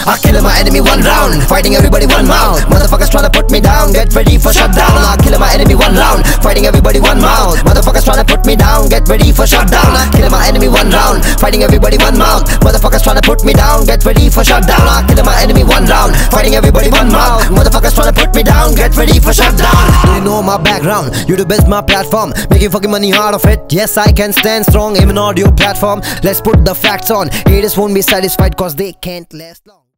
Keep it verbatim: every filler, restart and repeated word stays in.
I kill my enemy one round, fighting everybody one mouth. Motherfuckers tryna put me down, get ready for shutdown. I kill my enemy one round, fighting everybody one mouth. Motherfuckers tryna put me down, get ready for shutdown. I kill my enemy one round, fighting everybody one mouth. Motherfuckers tryna put me down, get ready for shutdown. I kill my enemy one round, fighting everybody one mouth. Motherfuckers tryna put me down, get ready for shutdown. You know my background, YouTube is my platform, making fucking money out of it. Yes, I can stand strong, even audio platform. Let's put the facts on, haters won't be satisfied cause they can't last long.